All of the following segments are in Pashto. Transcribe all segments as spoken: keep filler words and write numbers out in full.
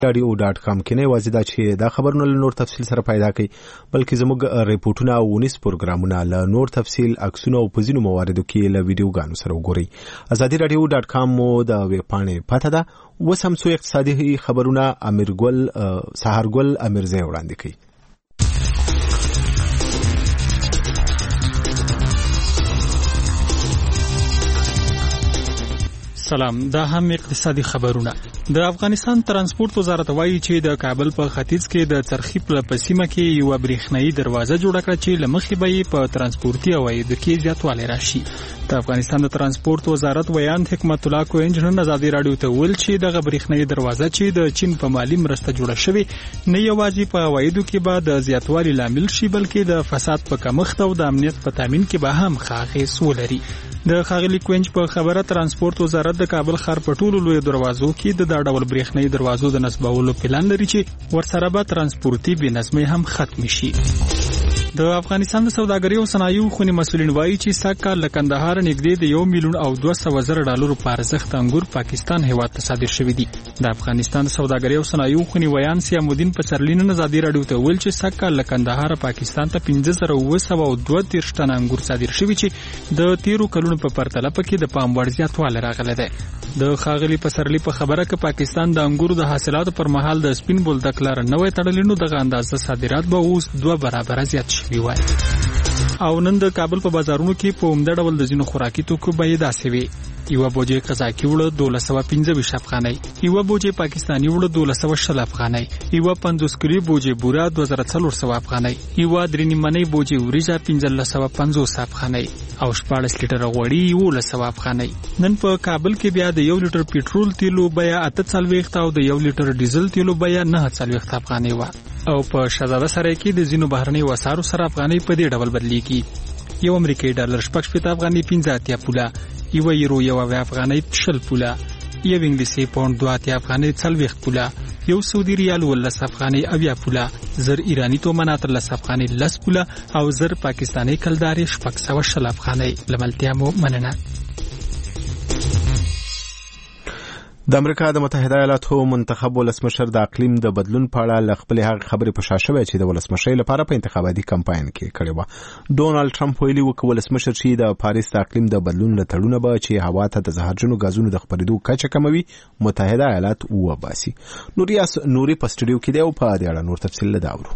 رادیو ډاټ کام کې نه وازي دا چې دا خبرونه له نور تفصیل سره پیدا کړي بلکې زموږ ریپورتونه او ونیس پروګرامونه له نور تفصیل عکسونه او پزینو مواردو کې له ویډیوګانو سره وګورئ ازادي رادیو ډاټ کام مو د ویب پاڼې پته ده اوس هم څو اقتصادي خبرونه امیرګل سحرګل امیرزی وړاندې کوي. سلام، دا هم اقتصادي خبرونه. د افغانستان ترانسپورت وزارت وایي چې د کابل په ختیځ کې د چرخی په سیمه کې یو برېښنايي دروازه جوړه کړه چې لمخې به په ترانسپورتي عوایدو کې زیاتوالی راشي. د افغانستان د ترانسپورت وزارت ویان حکمت الله کوهن نن ازادي رادیو ته ویل چې دغه برېښنايي دروازه چې د چین په مالی مرسته جوړه شوې نه یوازې په عوایدو کې به د زیاتوالي لامل شي بلکې د فساد په کمښت او د امنیت په تامین کې به هم ښه اغېز ولري. د ښاغلي کوینج په خبره ترانسپورت وزارت د کابل ښار په ټولو لوی دروازو کې د دا ډول برېښنايي دروازو د نصبولو پلان لري چې ورسره به ترانسپورتي بې نظمي هم ختم شي. د افغانستان د سوداګرۍ او صنایعو خونې مسؤلین وایي چې سږ کال له کندهار نږدې د یو میلیون او دوه سوه زره ډالرو په ارزښت انګور پاکستان هیواد ته صادر شوي دي. د افغانستان د سوداګرۍ او صنایعو خونې ویان سیام الدین پسرلی نن ازادي رادیو ته ویل چې سږ کال له کندهار پاکستان ته پنځه زره اوه سوه او دوه دېرش ټنه انګور صادر شوي چې د تیرو کلونو په پرتله پکې د پام وړ زیاتوالی راغلی دی. د ښاغلي پسرلی په خبره کې پاکستان د انګورو د حاصلاتو پر مهال د سپین بولدک لاره نوی تړلی نو دغه اندازه صادرات به اوس دوه برابره زیات شوي وای. او نن د کابل په بازارونو کې په عمده ډول د ځینو خوراکي توکو بیې داسې وي. یوه بوجې قزاقي وړه دولس سوه پنځه ویشت افغانۍ، یوه بوجې پاکستاني وړه دولس سوه شل افغانۍ، یوه پنځوس کیلو بوجې بوره دوه زره څلور سوه افغانۍ، یوه درې نیمنۍ بوجې وریجه پنځلس سوه پنځوس افغانۍ او شپاړس لیټره غوړي یولس سوه افغانۍ. نن په کابل کې بیا د یو لیټر پټرول تیلو بیه اته څلوېښت او د یو لیټر ډیزل تیلو بیه نهه څلوېښت افغانۍ وه. او په شهزاده سرای کې د ځینو بهرنیو اسعارو سره افغانۍ په دې ډول بدلیږي. یو امریکایي ډالر شپږ شپېته افغانۍ پنځه اتیا پوله، یو یورو یو اویا افغانۍ شل پوله، یو انګلیسي پاونډ دوه اتیا افغانۍ څلوېښت پوله، یو سعودي ریال اوولس افغانۍ اویا پوله، زر ایراني تومن اتلس افغانۍ لس پوله او زر پاکستاني کلدارې شپږ سوه شل افغانۍ. له ملتیا مو مننه. د امریکا د متحده ایالاتو منتخب ولسمشر د اقلیم د بدلون په اړه ل خپل هغه خبرې په شا شوی چې د ولسمشر لپاره په انتخاباتي کمپاین کې کړې و. ډونالد ټرمپ ویلي و چې ولسمشر چې د پاریس د اقلیم د بدلون له تړونه به چې هوا ته د زهرجنو غازونو د خپرېدو کچه کموي متحده ایالات وباسي. نوریاس نوري په سټډیو کې دی او په دې اړه نور تفصیل لداورو.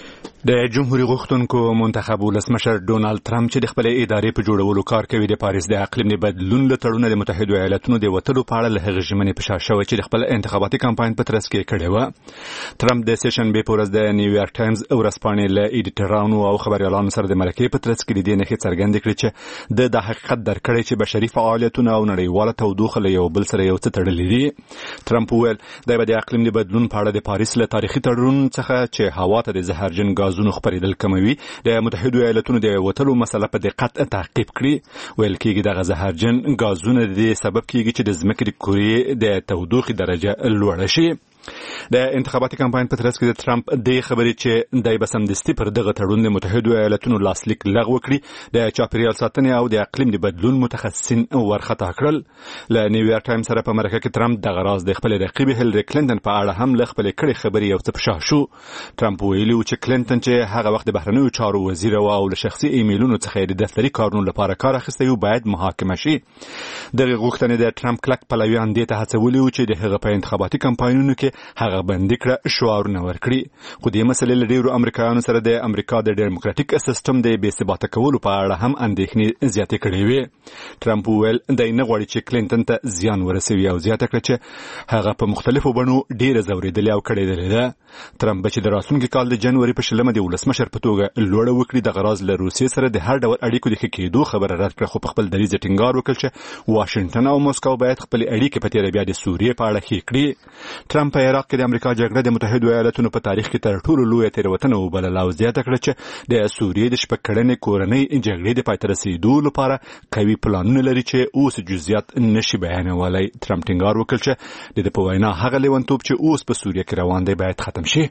د جمهوریت غوښتونکو منتخب ولسمشر ډونالد ټرمپ چې د خپل ادارې په جوړولو کار کوي د پاریس د اقلیم د بدلون له تړونه د متحده ایالاتونو د وټلو په اړه له هغه ژمنې په شا شوی چې د خپل انتخاباتي کمپاین په ترڅ کې کړی و. ټرمپ د سیشن به پورز د نیویارک ټایمز ورځپاڼې له ایډیټرانو او خبريالانو سره د مرکې په ترڅ کې د دې نه څرګند کړي چې د د حقیقت درکړي چې بشري فعالیتونه او نړیواله تودوخه له یو بل سره یو څه تړلې دي. ټرمپ وویل د اقلیم د بدلون په اړه د پاریس له تاریخي تړون څخه چې هوا ته د زهرجن غازونو خپرېدل کموي د متحده ایالاتونو د وټلو مسله په دقت تعقیب کړي. ویل کېږي د زهرجن غازونو د سبب کېږي چې د ځمکې د کورې د تودوخې درجه لوړه شي. د انتخاباتي کمپاین په ترڅ کې د ټرمپ د خبرې چې دای بسمدستي پر دغه تړون د متحده ایالاتونو لاسلیک لغوه کړي د چاپیریال ساتنې او د اقلیم د بدلون متخصصین ورخطا کړل. له نیویارک ټایمز سره په مرکه کې ټرمپ د غراز د خپل رقیب هیلری کلینټن په اړه هم له خپل کړي خبرې یو څه په شا شو. ټرمپ ویلي و چې کلینټن چې هغه وخت د بهرنیو چارو وزیر او له شخصي ایمیلونو څخه د دفتري کارونو لپاره کار اخیستی و باید محاکمه شي. د غوښتنې د ټرمپ کلک پلویان دې ته هڅولي و چې د هغه په انتخاباتي کمپاینونو کې هغه بندي کړه شعارونه ورکړي. خو دې مسلې له ډیرو امریکایانو سره د امریکا د ډیموکراټیک سیستم د بې ثباته کولو په اړه هم اندېښنې زیاتې کړې وې. ټرمپ وویل دی نه غواړي چې کلینټن ته زیان ورسوي او زیاته کړه چې هغه په مختلفو بڼو ډیره ځورېدلې او کړېدلې ده. ټرمپ چې د راتلونکي کال د جنوري په شلمه د ولسمشر په توګه لوړه وکړي د غراز له روسیې سره د هر ډول اړیکو د ښه کېدو خبره رد کړه. خو په خپل دریځ ټینګار وکړ چې واشنگټن او مسکو باید خپل اړیکې په تیره بیا د سوریې په اړه ښې کړي. ټرمپ په عراق کې د امریکا جګړه د متحده ایالاتونو په تاریخ کې تر ټولو لویه تېروتنه وبلله او زیاته کړه چې د سوریې د شپږ کلنې کورنۍ جګړې د پای ته رسېدو لپاره قوي پلانونه لري چې اوس جزئیات نشي بیانولی. ټرمپ ټینګار وکړ چې د ده په وینا هغه لیونتوب چې اوس په سوریه کې روان دی باید ختم شي.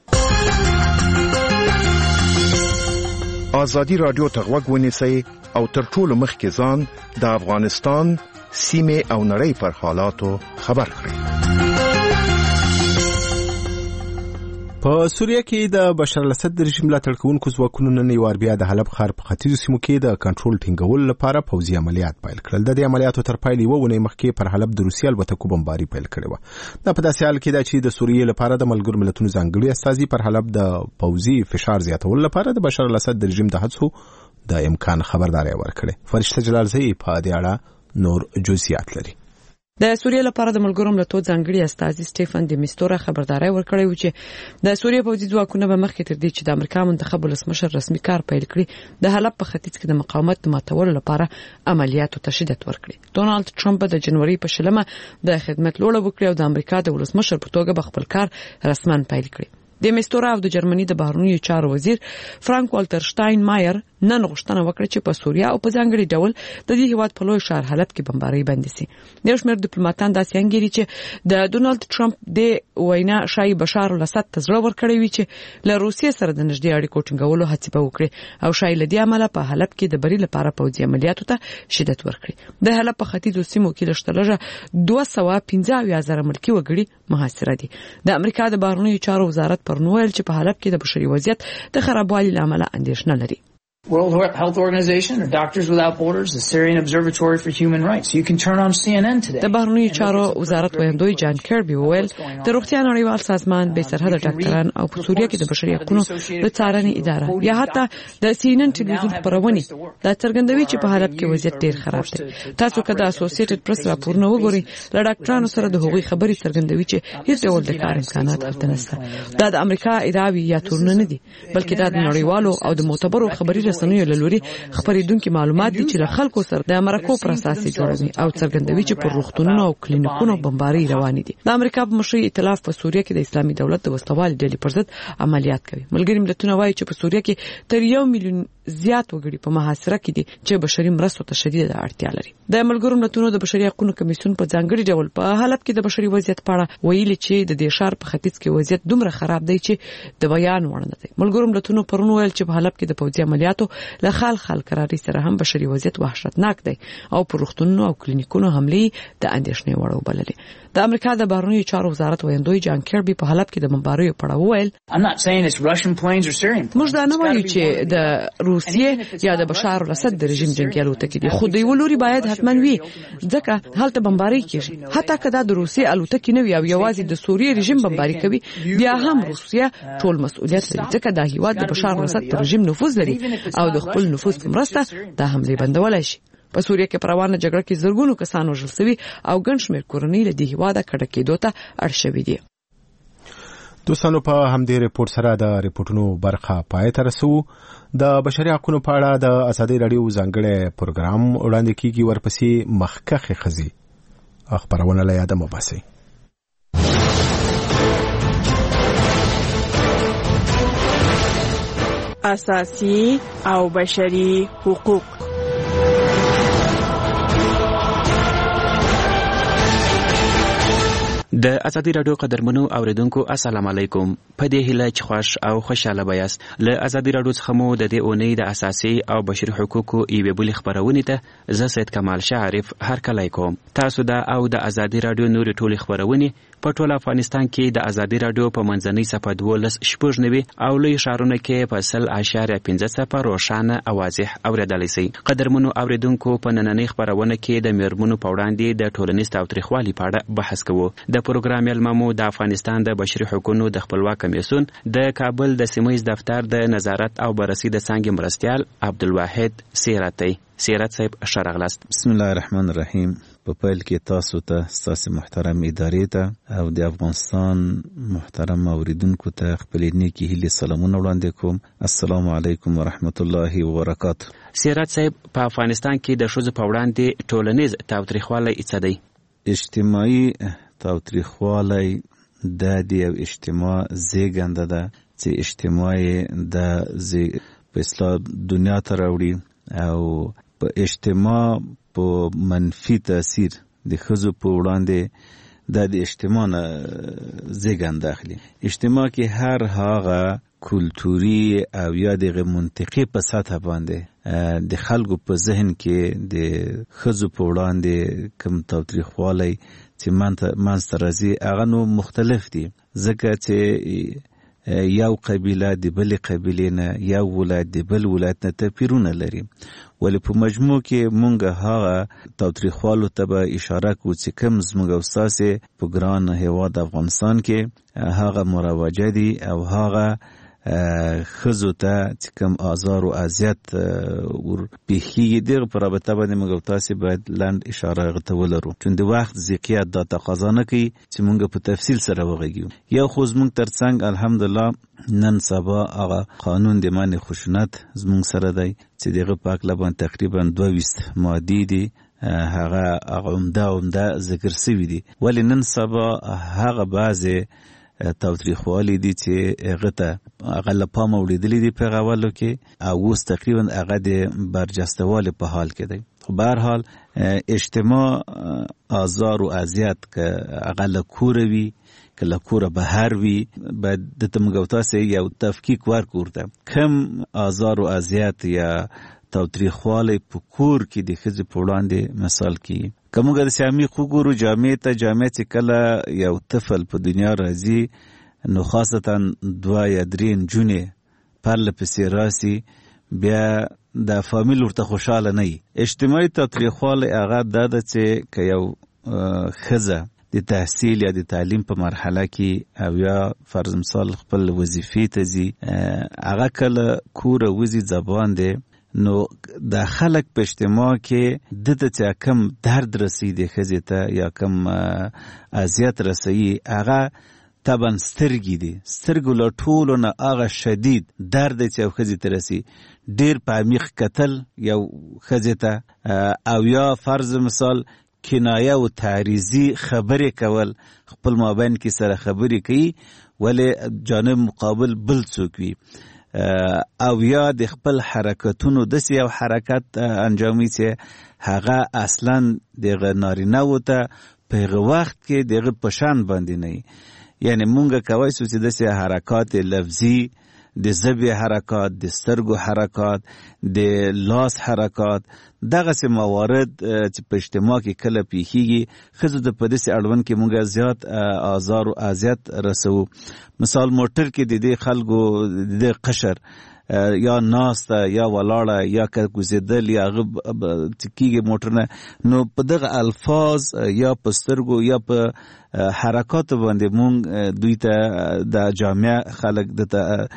ازادي رادیو ته غوږ ونیسئ او تر ټولو مخکې ځان د افغانستان سیمې او نړۍ پر حالاتو خبر کړئ. په سوریه کې د بشار الاسد رژیم ملاتړ کوونکو ځواکونو نن یو وار بیا د حلب ښار په ختیځو سیمو کې د کنټرول ټینګولو لپاره پوځي عملیات پیل کړل. د دې عملیاتو تر پایلې یوه اونۍ مخکې پر حلب د روسیې الوتکو بمباري پیل کړې وه. دا په داسې حال کې ده چې د سوریې لپاره د ملګرو ملتونو ځانګړي استازي پر حلب د پوځي فشار زیاتولو لپاره د بشار الاسد د رژیم د هڅو د امکان خبرداری ورکړې. فرشته جلالزئی په دې اړه نور جزئیات لري. د سوریې لپاره د ملګرو ملتونو ځانګړي استازي سټيفن د میستورا خبرداري ورکړی و چې د سوریې پوځي ځواکونه به مخکې تر دې چې د امریکا منتخب ولسمشر رسمي کار پیل کړي د حلب په ختیځ کې د مقاومت ماتولو لپاره عملیاتو ته شدت ورکړي. ډونالد ټرمپ د جنوري په شلمه د خدمت لوړه وکړي او د امریکا د ولسمشر په توګه به خپل کار رسماً پیل کړي. د میستورا او د جرمني د بهرنیو چارو وزیر فرانک والټر شټاین مایر نن غوښتنه وکړه چې په سوریه او په ځانګړي ډول د دې هیواد په لوی ښار حلب کې بمباري بند شي. د شمیر ډیپلوماټان داسې انګیري چې د ډونالد ټرمپ د وینا شای بشار الاسد ته زړه ورکړی وي چې له روسیې سره د نږدې اړیکو ټینګولو هڅه وکړي او شای له دې عمله په حلب کې د بری لپاره پوځي عملیاتو ته شدت ورکړي. د حلب په ختیځو سیمو کې لشتلجه دوه سوه پنځه اویا زره ملکي وګړي محاصره دي. د امریکا د بهرنیو چارو وزارت پر نوویل چې په حلب کې د بشري وضعیت د خرابوالي لامل اندېښنه لري. World Health Organization or Doctors Without Borders, the Syrian Observatory for Human Rights. You can turn on C N N today. د بهرنیو چارو وزارت ویاندوی جان کیربي وویل د روغتیا نړیوال سازمان بې سرحده ډاکټران او په سوریه کې د بشري حقوقو د څارنې اداره یا حتی د سی ان ان ټلویزیون خبرونه دا څرګندوي چې په حلب کې وضعیت ډیر خراب دی. تاسو کله اسوسییټډ پریس راپورونه وګورئ له ډاکټرانو سره د هغوی خبرې څرګندوي چې هیڅ ډول د کار امکانات هلته نشته. دا د امریکا ادعاوی یا تورونه نه دي بلکې دا د نړیوالو او د معتبرو خبري رسنیو له لوري خبرېدونکو معلومات دي چې له خلکو سره د امریکا پر اساس جوړوي او څرګندوي چې پر روغتونونو او کلینیکونو بمباري روان دي. د امریکا په مشرۍ ائتلاف په سوریه کې د اسلامي دولت د وسلوال ډلې پر ضد عملیات کوي. ملګری ملتونه وایي چې په سوریه کې تر یو میلیون زیات وګړي په محاصره کې دي چې بشري مرستو ته شدیده اړتیا لري. د ملګرو ملتونو د بشري حقوقو کمیسیون په ځانګړي ډول په حلب کې د بشري وضعیت په اړه ویلي چې د دې ښار په ختیځ کې وضعیت دومره خراب دی چې د بیان وړ نه دی. ملګرو ملتونو پرون ویل چې په حلب کې د پوځي عملیاتو له خال خال قراري سره هم بشري وضعیت وحشتناک دی او پر روغتونونو او کلینیکونو حملې د اندېښنې وړ وبللې. د امریکا د بهرنیو چارو وزارت ویاندوی جان کیربي په حلب کې د بمباریو په اړه وویل موږ دا نه وایو چې د روسیې یا د بشار الاسد د رژیم جنگي الوتکې دي خو د یو لوري باید حتما وي ځکه هلته بمباري کیږي. حتی که دا د روسیې الوتکې نه وي او یوازې د سوریې رژیم بمباري کوي بیا هم روسیه ټول مسؤلیت لري ځکه دا هیواد د بشار الاسد پر رژیم نفوذ لري او د خپل نفوذ په مرسته دا حمله بندولای شي. په سوریه کې پروانه جګړه کې زرګونو کسان وژل شوي او ګڼ شمېر کورنۍ له دې هیواده کډه کېدو ته اړ شوي دي. دوستانو په همدې ریپورت سره د ریپورتونو برخه پای ته رسو. د بشري حقوقو په اړه د ازادي رادیو ځانګړی پروګرام وړاندې کیږي ورپسې مخکخې خزي خبرونه له یاده مو باسي. اساسي او بشري حقوق د ازادي رادیو قدرمنو اوریدونکو السلام علیکم. په دې هیله چې خوش او خوشاله بیاست. له ازادي رادیو څخه مو د دې اونۍ د اساسي او بشري حقوقو ایوه بل خبرونه ته زه سید کمال شعرف هر کله کوم. تاسو دا او د ازادي رادیو نوري ټولي خبرونه په ټول افغانستان کې د ازادي رادیو په منځنۍ صفحه دولس شپږ نوي او لوی شهرونو کې په سل اشاریه پنځه صفر روښانه او واضح اوریدلای شئ. قدرمنو اوریدونکو په نننۍ خبرونه کې د میرمنو په وړاندې د ټولنیز تاوتریخوالي په اړه بحث کوو. د پروګرام یلممو د افغانستان د بشري حقوقو د خپلواک کمیسیون د کابل د سیمه ایز دفتر د نظارت او بررسي د څنګه مرستيال عبدالواحد سیراتي سیرات صاحب شرغلاست. بسم الله الرحمن الرحیم. په پیل کې تاسو ته ستاسو محترم ادارې ته او د افغانستان محترم اوریدونکو ته خپل نیکی هیله سلامونه وړاندې کوم. السلام علیکم ورحمت الله وبرکاته. سیرات صاحب په افغانستان کې د ښځو په وړاندې ټولنیز تاوتریخوالی څه دی؟ اجتماعي تاوتریخوالی د دې او اجتماع زیږنده ده چې اجتماعي د په اسلام دنیا ته راوړي او په اجتماع په منفي تاثیر د ښځو په وړاندې د د اجتماع نه زیږنده اخلي. اجتماع کې هر هغه کلتوري او یا د منطقي په سطح باندې د خلکو په ذهن کې د ښځو په وړاندې کوم تاوتریخوالی چې منځته راځي هغه نو مختلف دي ځکه چې یو قبیله د بل قبیلې نه یو ولایت د بل ولایت نه توپیرونه لري ولې په مجموع کې مونږ هغه تاوتریخوالو ته به اشاره کوو چې کوم زموږ او ستاسې په ګران هېواد افغانستان کې هغه مروجه دي او هغه ښځو ته چې کوم آزار او اذیت ور پیښیږي دغه په رابطه باندې موږ او تاسې باید لنډ اشاره هغه ته ولرو چون د وخت ضیقیت دا تقاضا نه کوي چې موږ په تفصیل سره وغږیږو یو خو زموږ تر څنګ الحمدلله نن سبا هغه قانون د منع خشونت زموږ سره دی چې دغه په هکله باندې تقریبا دوه ویشت مادې دي هغه عمده عمده ذکر سوي دي ولې نن سبا هغه بعضې تاوتریخوالي دي چې هغه ته هغه له پامه وړېدلي دي په هغه اولو کې او اوس تقریبا هغه د برجستهوالي په حال کې دی خو به هر حال اجتماع آزار و اذیت که هغه له کوره وي که له کوره بهر وي باید دته موږ او تاسې یو تفکیک ورکړو ورته کوم آزار و اذیت یا تاوتریخوالی په کور کې د ښځې په وړاندې مثال کېږي که موږ داسې عمیق وګورو جامع ته جامع چې کله یو طفل په دنیا راځي نو خاصتا دوه یا درې نجونې پرله پسې راسي بیا د فامیل ورته خوشحاله نه وي اجتماعي تاوتریخوالی هغه دا ده چې که یو ښځه د تحصیل یا د تعلیم په مرحله کې او یا فرض مثال خپل وظیفې ته ځي هغه کله کوره وځي زبان دی نو د خلک په اجتماع کې دته چې کم درد رسي د ښځې ته یا کم اذیت رسي هغه طبعا سترګې دي سترګو له ټولو نه هغه شدید درد چې یو ښځې ته رسي ډېر په عمیق کتل یو ښځې ته او یا فرض مثال کنایه او تعریضي خبرې کول خپل مابین کې سره خبرې کوي ولې جانب مقابل بل څوک وي او یا د خپل حرکتونو داسې یو حرکت انجامي چې هغه اصلا دغه نارینه‌و ته په هغه وخت کې دغه په شان باندې نه وي یعنې مونږ کولی شو چې داسې حرکات لفظي د ژبې حرکات د سترګو حرکات د لاس حرکات دغسې موارد چې په اجتماع کې کله پیښیږي ښځو ته په داسې اړوند کې مونږ زیات آزار و اذیت رسوو مثال موټر کې د دې خلکو د دې قشر یا ناسته یا ولاړه یا که کوزېدل یا هغه چې کېږي موټر نه نو په دغه الفاظ یا په سترګو یا په حرکاتو باندې مونږ دوی ته د جامع خلک دته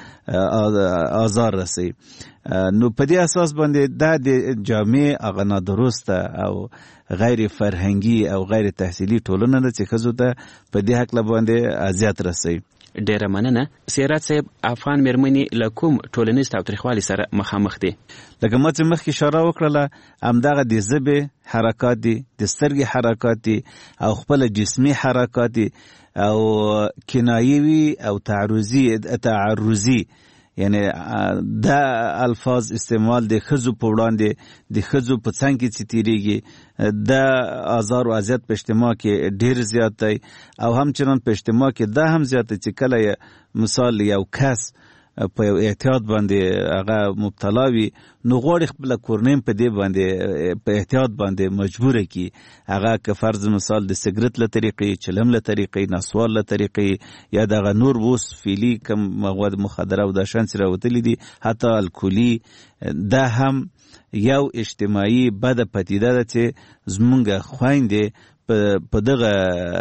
آزار رسوي نو په دې اساس باندې دا د جامع هغه نادرسته او غیر فرهنګي او غیر تحصیلي ټولنه ده چې ښځو ته په دې هکله باندې اذیت رسوي ډیره مننه سیرات صاحب افغان مېرمنې له کوم ټولنیز تاوتریخوالي سره مخامخ دي لکه ما چې مخکې اشاره وکړله همدغه د ژبې حرکات دي د سترګې حرکات دي او خپله جسمي حرکات دي او کنایي وي او تعرضي تعرضي یعنی دا الفاظ استعمال د ښځو په وړاندې د ښځو په څنګ کې چې تېرېږي دا آزار و اذیت په اجتماع کې ډېر زیات دی او همچنان په اجتماع کې دا هم زیات دی چې کله مثال یو کس په یو احتیاط باندې هغه مبتلا وي نو غواړي خپله کورنۍ په دې باندې په احتیاط باندې مجبوره کړي هغه که فرض مثال د سګرټ له طریقې چلم له طریقې نسوار له طریقې یا دغه نور اوس فعلي کم مواد مخدره او دا شیان چې راوتلي دي حتی الکولي دا هم یو اجتماعي بده پدیده ده چې زمونږ خویندې په دغه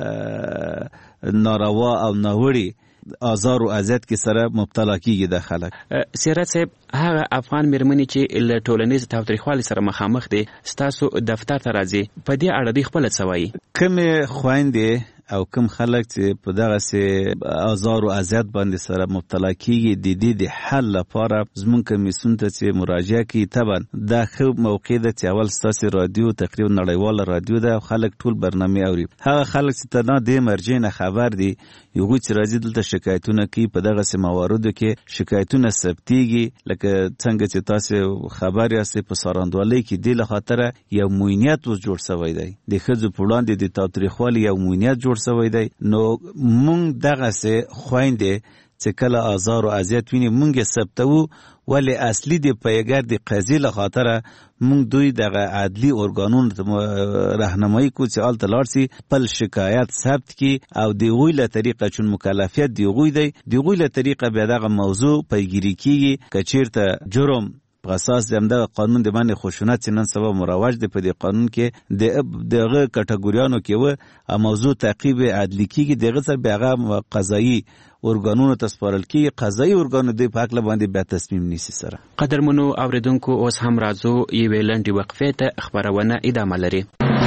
ناروا او ناوړي آزار و اذیت کې سره مبتلا کیږي د خلک سیرت صاحب هغه افغان مېرمنې چې له ټولنیز تاوتریخوالي سره مخامخ دي ستاسو دفتر ته راځي په دې اړه دوی خپله څه وایي کومې خویندې او کوم خلک چې په دغسې آزار و اذیت باندې سره مبتلا کیږي د دې د حل لپاره زموږ کمیسیون ته چې مراجعه کوي طبعا دا ښه موقع ده چې اول ستاسې رادیو تقریبا نړیواله رادیو ده او خلک ټول برنامې اوري هغه خلک چې تنها دې مرجع نه خبر دي هغوی چې راځي دلته شکایتونه کوي په دغسې مواردو کې شکایتونه ثبتیږي لکه څنګه چې تاسې خبر یاستئ په سارندوالۍ کې دې له خاطره یو موینیت اوس جوړ شوی دی د ښځو په وړاندې د تاوتریخوالي یو موینیت جوړ سوی دی نو مونږ دغسې خویندې چې کله آزار او اذیت ویني مونږ ثبتو ولی اصلي د پیګر د قضیې له خاطره مونږ دوی دغه عدلي ارګانونو ته راهنمایي کو چې آلته لاړ سي خپل شکایت ثبت کی او د غوی له طریقه چون مکلفیت دی غوی دی د غوی له طریقه بیا دغه موضوع پیګیری کیږي کچیرته جرم په اساس د همدغه قانون د باندې خشونت چې نن سبا مروج دی په دې قانون کې د دغه کټګوریانو کې و او موضوع تعقیب عدلي کیږي دغه سره بیا هغه قضایي ارګانونو ته سپارل کیږي قضایي ارګانو د په حق باندې بیا تصمیم نیسي سره. قدرمنو اوریدونکو اوس هم راځو یوې لنډې وقفې ته خبرونه ادامه لري.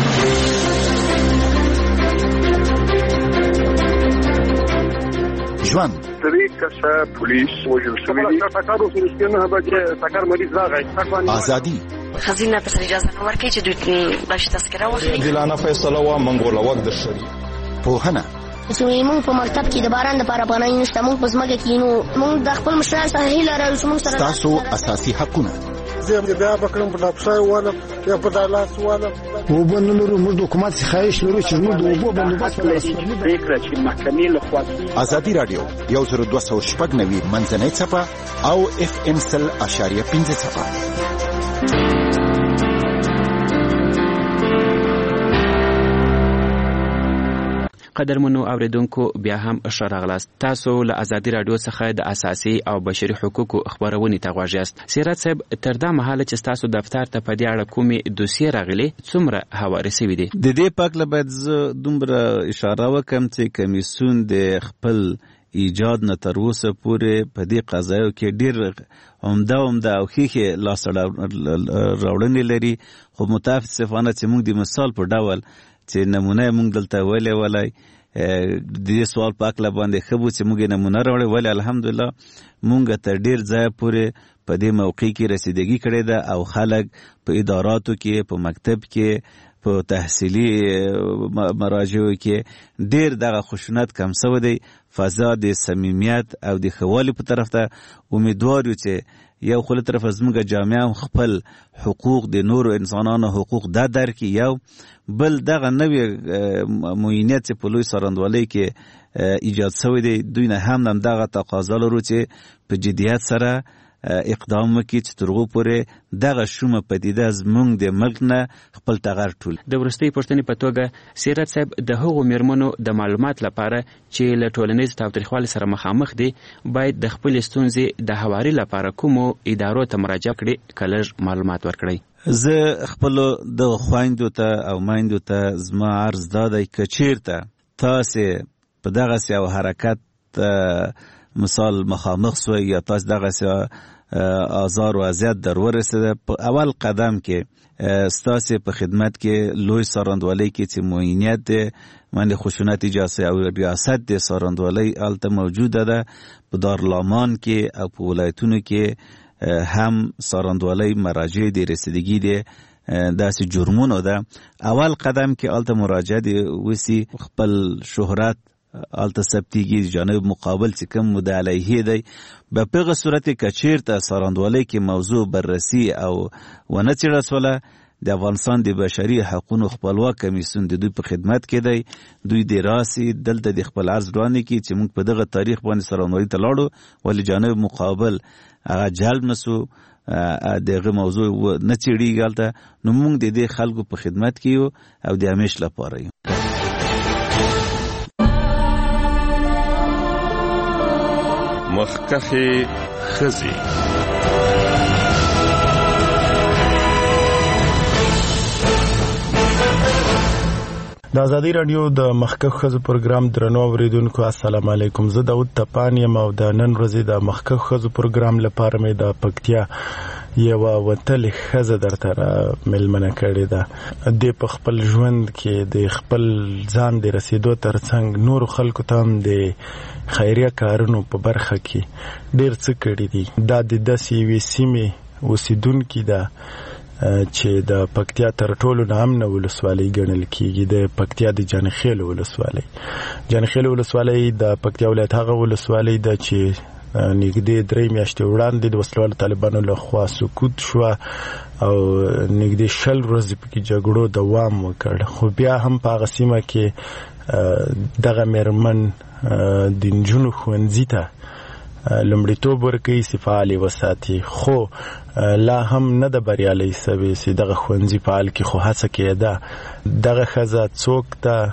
ژوند درې کسه پولیس وژل شوي دي. ټکر وشو چې نه به چې ټکر مریض راغی. ازادي خزینه په اجازه نه ورکړي چې دوی باش تذکره واخلي. ګلانه فیصله وا منګوله وخت د شری. پوهنه چې موږ په مکتب کې د باران لپاره پناه نشته موږ په ځمکه کې نو موږ د خپل مشران سره هیله لرو چې موږ سره تاسو اساسي حقونه زه بیا بکرم په لاپشای واله یا په دالاس واله و بنلرو موږ د حکومت څخه خواهش لرو چې موږ د اوبو بندوبست پریکړه چې محکمې لخوا. ازادي رادیو یو زر دوه سوه شپږ نوي منځنۍ څپه او اف ام سل اشاریه پنځه څپه. قدرمنو اوریدونکو بیا هم ښه راغلاست. تاسو له ازادي رادیو څخه د اساسي او بشري حقوقو خبرونې ته غوږ یاست. سیرت صاحب تر دا مهاله چې تاسو دفتر ته په دې اړه کومې دوسیې راغلي څومره هوارې شوي دي؟ د دې په اړه باید زه دومره اشاره وکړم چې کمیسیون د خپل ایجاد نه تر اوسه پورې په دې قضایو کې ډېر عمده عمده او ښې لاسته راوړنې لري خو متاسفانه چې موږ د مثال په ډول چې نمونه موږ دلته ویلې ولای د دې سوال په اړه باندې خبو چې موږ نمونه راوړې ولې الحمدلله موږ تر ډیر ځای پورې په دې موقع کې رسیدګي کړې ده او خلک په اداراتو کې په مکتب کې په تحصیلي مراجعو کې ډیر دغه خشونت کم شوی دی. فضا د صمیمیت او د ښهوالي په طرف ته امیدوار یو چې یو خو له طرفه زموږ جامعه هم خپل حقوق د نورو انسانانو حقوق دا درکړي یو بل دغه نوې معینیت چې په لوی څارندوالۍ کې ایجاد شوی دی دوی نه هم هم دغه تقاضا لرو چې په جدیت سره اقدام وکړي چې تر هغو پورې دغه شومه پدیده زموږ د ملک نه خپل ټغر ټول. د وروستۍ پوښتنې په توګه سیرت صاحب د هغو میرمنو د معلومات لپاره چې له ټولنیز تاوتریخوالي سره مخامخ دي باید د خپلې ستونزې د هواري لپاره کومو ادارو ته مراجعه کړي که لږ معلومات ورکړئ؟ زه خپلو دغه خویندو ته او میندو ته زما عرض دا دی که چیرته تاسې په دغسې یو حرکت مثال مخامخ سوی یا تاسو دغه آزار و اذیت در ورسیده په اول قدم کې ستاسو په خدمت کې لوی څارندوالۍ کې چې معینیت دی باندې خشونت ایجاد او ریاست د څارندوالۍ هلته موجوده ده په دارالمان کې او په ولایتونو کې هم څارندوالۍ مراجع د رسیدګي دی داسې جرمونو ده اول قدم کې هلته مراجعه دی وسی خپل شهرت آلته ثبتیږي جانب مقابل چې کوم مدعی علیه دی په هغه صورت کې چیرته څارندوالۍ کې موضوع بررسي او ونه څیړل شوله د افغانستان د بشري حقوقو خپلواک کمیسیون د دوی په خدمت کې دی دوی د راسي دلته د خپل عرض وړاندې کې چې موږ په دغه تاریخ باندې څارندوالۍ ته لاړو ولې جانب مقابل هغه جلب نسو دغه موضوع نه څیړیږي هلته نو موږ د دې خلکو په خدمت کې یو او د همیش لپاره یو. مخکخې ښځې د ازادي رادیو د مخکخ ښځو پروګرام درنو اوریدونکو السلام علیکم. زه داود تپان یم او د نن ورځې د مخکخ ښځو پروګرام لپاره مې د پکتیا یوه وتلې ښځه درته میلمنه کړې ده. د په خپل ژوند کې د خپل ځان د رسیدو ترڅنګ نورو خلکو ته هم د خیریه کارونو په برخه کې ډېر څه کړي دي. دا د داسې یوې سیمې اوسیدونکي ده چې د پکتیا تر ټولو نه امنه ولسوالۍ ګڼل کیږي د پکتیا د جانخیل ولسوالۍ. جانخیل ولسوالۍ د پکتیا ولایت هغه ولسوالۍ ده چې نږدې درې میاشتې وړاندې د وسلوالو طالبانو لخوا سقوط شو او نږدې شل ورځې پکې جګړو دوام وکړ خو بیا هم په هغه سیمه کې دغه میرمن د نجونو ښوونځي ته لومړیتوب ورکوي چې فعال وساتي، خو لا هم نه د بریالي سوي چې دغه ښوونځي فعال کړي، خو هڅه کېده. دغه ښځه څوک ده؟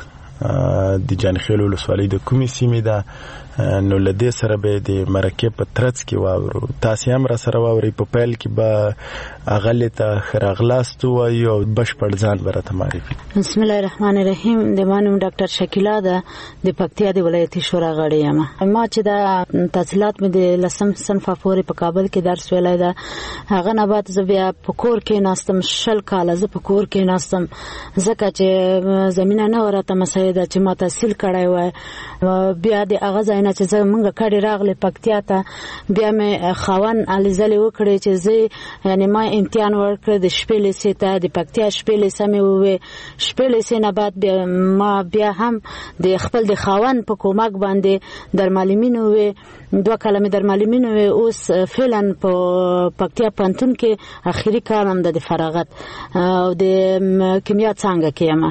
د جانخیل ولسوالۍ د کومې سیمې ده؟ نو له دې سره به د مرکې په ترڅ کې واورو. تاسې هم را سره واورئ. په پیل کې به اغلې ته ښه راغلاست ووایو او بشپړ ځان به راته معرفي. بسم الله الرحمن الرحیم. د ما نوم ډاکټر شکیلا ده، د پکتیا د ولایتي شورا غړی یم. ما چې د تحصیلات مې د لسم صنفه پورې په کابل کې درس ویلی ده، هغه نه بعد زه بیا په کور کې ناستم. شل کاله زه په کور کې ناستم، ځکه چې زمینه نه وه راته مسایه ده چې ما تحصیل کړی وای. بیا د هغه ځای نه چې زه مونږ کډې راغلې پکتیا ته، بیا مې خاوند هلې ځلې وکړې چې زه یعنې ما امتحان ورکړ د شپې لیسې ته، د پکتیا شپې لیسه مې ووې. شپې لیسې نه بعد بیا ما بیا هم د خپل د خاوند په کومک باندې درمعلمین ووې. دوه کاله مې درمعلمین ووې. اوس فعلا په پکتیا پوهنتون کې اخري کار هم ده د فراغت او د کیمیا څانګه کې یم.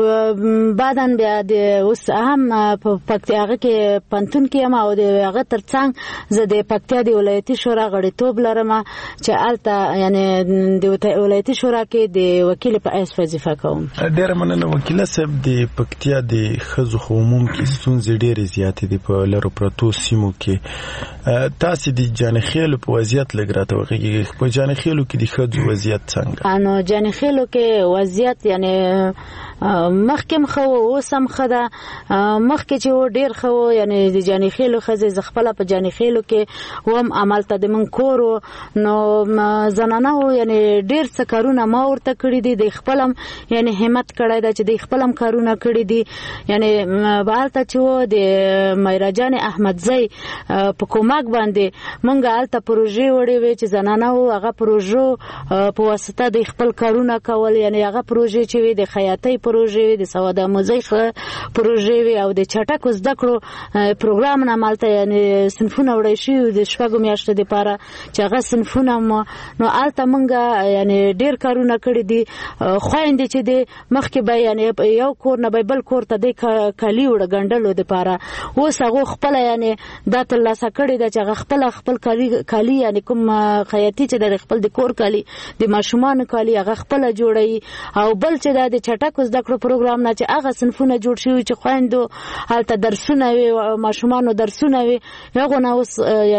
او بعدا بیا د اوس هم په پکتیا هغه کې پوهنتون کې یم او د هغه تر څنګ زه د پکتیا د ولایتي شورا غړیتوب لرم چې هلته یعنې د ولایتي شورا کې د وکیل په حیث وظیفه کوم. ډېره مننه وکیله صاحب. د پکتیا د ښځو خو عموم کې ستونزې ډېرې زیاتې دي په لرو پرتو سیمو کې. تاسې د جانخیلو په وضعیت لږ راته وغږیږئ. په جانخیلو کې د ښځو وضعیت څنګه؟ نو جانخیلو کې وضعیت یعنې مخکې هم ښه و، اوس هم ښه ده. مخکې چې و ډېر ښه و، یعنې د جانخیلو ښځې زه خپله په جانخیلو کې وم، همالته د من کور و. نو زنانه و یعنې ډېر څه کارونه ما ورته کړي دي. د خپل هم یعنې همت کړی ده چې د خپل هم کارونه کړي دي. یعنې به هلته چې و د میرا جان احمدزی په کومک باندې مونږ هلته پروژې وړې وې چې زنانه و هغه پروژو په واسطه د خپل کارونه کول. یعنې هغه پروژې چې وې د خیاطۍ پروژې وې، د سوداموزۍ پروژې وې او د چټکو زده کړو پروګرام نه مالته یعنې صنفونه وړی شوي د شپږو میاشتو دپاره چې هغه صنفونه مو. نو هلته مونږ یعنې ډېر کارونه کړي دي. خویندې چې دی مخکې به یعنې یو کور نه به بل کور ته دی کالي وړه ګنډلو دپاره، اوس هغو خپله یعنې دا ترلاسه کړې ده چې هغه خپله خپل کالي کالي یعنې کوم خیاطي چې ده خپل د کور کالي د ماشومانو کالي هغه خپله جوړوي. او بل چې دا د چټکو زده کړو پروګرام نه چې هغه صنفونه جوړ شوي چې خویندو هلته درسونه وي، ماشومانو درسونه وي، هغو نه اوس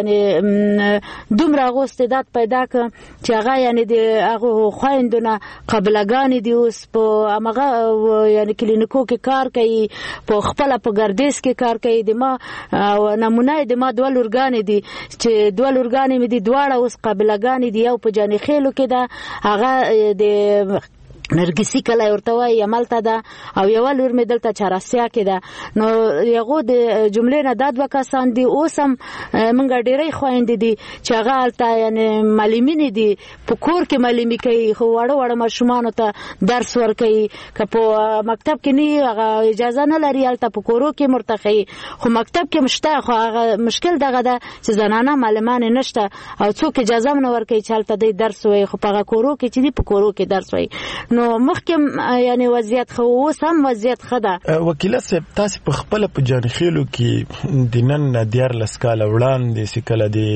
یعنې دومره هغو استعداد پیدا کړه چې هغه یعنې د هغو خویندو نه قابلهګانې دي اوس په همغه یعنې کلینیکو کې کار کوي، په خپله په ګردیز کې کار کوي. د ما نمونه د ما دوه لورګانې دي چې دوه لورګانې مې دي، دواړه اوس قابلهګانې دي. یو په جانخیلو کې ده، هغه د نرګسي کلی ورته وایي همالته ده، او یوه لور مې دلته چهاراسیا کې ده. نو هغو د جملې نه دا دوه کسان دي. اوس هم موږ ډېری خویندې دي چې هغه هلته یعنې معلمینې دي، په کور کې معلمي کوي، خو واړه واړه ماشومانو ته درس ورکوي. که په مکتب کې نه هغه اجازه نه لري، هلته په کورو کې ورته ښیي. خو مکتب کې شته، خو هغه مشکل دغه ده چې زنانه معلمانې نشته او څوک اجازه هم نه ورکوي چې هلته دی درس وایي. خو په هغه کورو کې چې دي په کورو کې درس وایي. نو مخکې یعنې وضعیت ښه و، اوس هم وضعیت ښه ده. وکیله صاحب، تاسې په خپله په جانخیلو کې د نن نه دیارلس کاله وړاندې چې کله د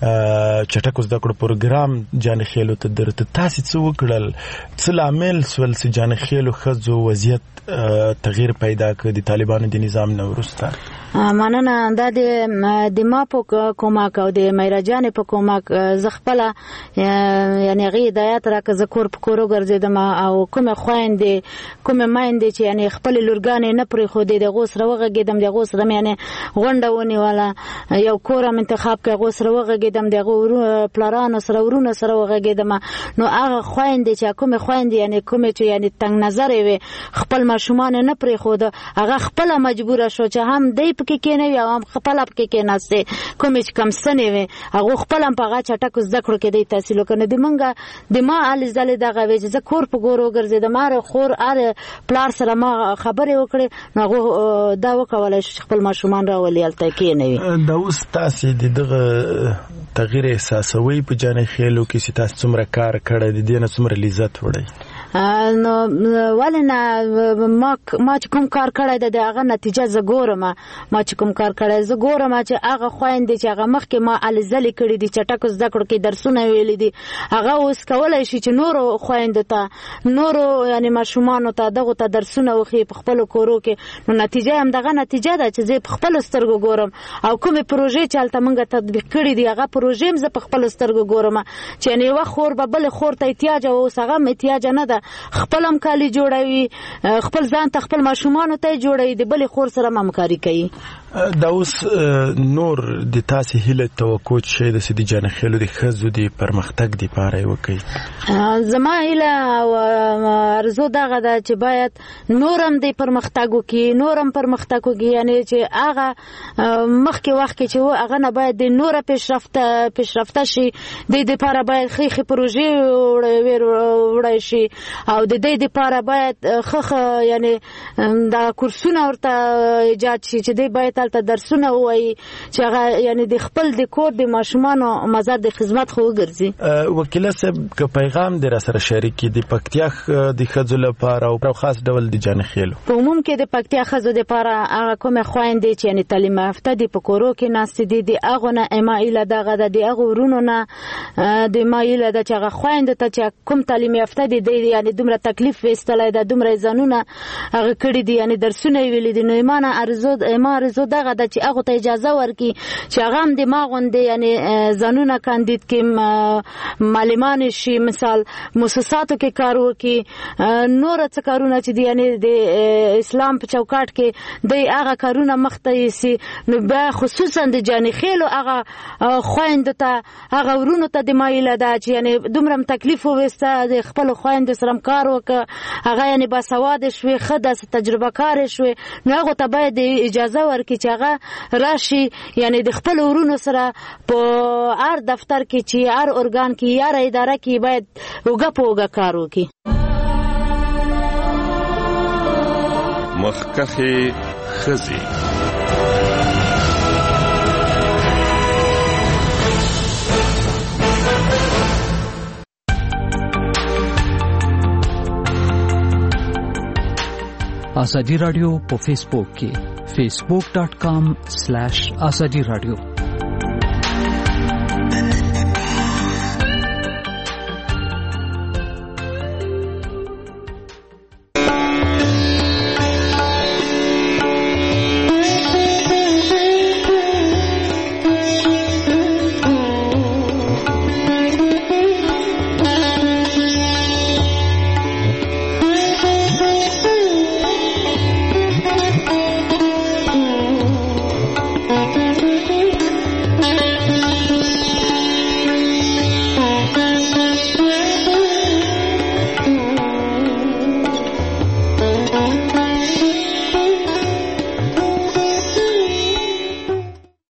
چټکو زده کړو پروګرام جانخیلو ته درته، تاسې څه وکړل؟ څه لامل سول چې جانخیلو ښځو وضعیت تغییر پیدا کړ د طالبانو د نظام نه وروسته؟ مننه. دا د ما په کومک او د میرا جانې په کومک زه خپله یعنې هغې هدایت راکړه. زه کور په کور وګرځېدم او کومې خویندې کومې میندې چې یعنې خپلې لورګانې نه پرېښودې، د هغو سره وغږېدم، د هغو سره مې یعنې غونډه ونیوله، یو کور هم انتخاب کړه، هغو سره وغږېدم، د هغو پلارانو سره ورونو سره وغږېدم. نو هغه خویندې چې کومې خویندې یعنې کومې چې یعنې تنګ نظرې وې، خپل ماشومان نه پرېښوده، هغه خپله مجبوره شو چې هم دی پکې کېنوي او هم خپله پکې کېناستې. کومې چې کم سنې وې هغو خپله هم په هغه چټکو زده کړو کې دی تحصیل وکړه. د مونږ د ما هلې ځلې دغه وې چې زه کور په کور وګرځېدم، هر خور هر پلار سره ما خبرې وکړې، نو هغو دا وکولی شو چې خپل ماشومان راولي هلته کېنوي. دا اوس تاسې د دغه تغییر احساسوئ په جانخیلو کې چې تاسو څومره کار کړی، د دې نه څومره لذت وړئ؟ نو ولنه ما ما کوم کار کړی د هغه نتیجه ز ګورم ما چې کوم کار کړی ز ګورم چې هغه خويندې چې هغه مخکې ما الزلي کړی دي چټک زده کړو کې درسونه ویلي دي هغه اوس کولای شي چې نورو خويندو ته نورو یعنی ماشومان ته دغه ته درسونه وخی په خپل کورو کې نو نتیجه هم دغه نتیجه ده چې زه په خپل سترګو ګورم او کومه پروژې چې الته موږ تطبیق کړې دي هغه پروژې هم زه په خپل سترګو ګورم چې یعنی وا خور به بل خور ته احتیاج او هغه احتیاج نه ده خپل هم کالي جوړوي خپل ځان ته خپل ماشومان ته جوړوي د بل خور سره همکاري کوي دا اوس نور د تاسو هیله توقع شي د سدي جان خېلو د خزو د پرمختګ دی پاره وکي زما هیله او ارزو دغه ده چې باید نورم د پرمختګ وکي نورم پرمختګ وکي یعنی چې هغه مخکې وخت کې چې هغه نه باید د نور پیشرفت پیشرفت شي د دې لپاره باید خېخي پروژې وړای شي او د دې لپاره باید خخ یعنی دا کورسونه ورته ایجاد شي چې د باید تلته درسونه وایي چې هغه یعنی د خپل د کور د ماشومانو مزار د خدمت خو ګرځي وکیل صاحب که پیغام در سره شریکي د پکتیا د خځو لپاره او خاص ډول د جان خېلو په عموم کې د پکتیا خځو لپاره هغه کومه خويندې چې یعنی تعلیم یافته دي په کورو کې ناست دي د هغه نه ایمایل دغه د هغه ورونو نه د ایمایل د چې هغه خويند ته چې کوم تعلیم یافته دي د یعنی دومره تکلیف وستلای د دومره ځانونه هغه کړی دي یعنی درسونه ویل دي نو ایمان ارزو ایمان ارزو دغه د چې هغه ته اجازه ورکي چې هغه هم د ماغوندې یعنی ځانونه کاندید کې معلمان شي مثال مؤسساتو کې کار وکي نور څه کارونه چې دی یعنی د اسلام په چوکاټ کې د هغه کارونه مخته سي نو بیا خصوصا د جان خېلو هغه خويند ته هغه ورونو ته د مایل ده چې یعنی دومره تکلیف وسته د خپل خويند سره کار وکړه هغه یعنی با سواد شوي خدای تجربه کار شوي نو هغه ته باید اجازه ورکړي چې هغه راشي یعنی د خپل ورونو سره په هر دفتر کې چې هر ارګان کې یا اداره کې باید وګه په وګه کار وکړي مخکخي خزي آزادی رادیو په فیسبوک کې facebook dot com slash azadi radio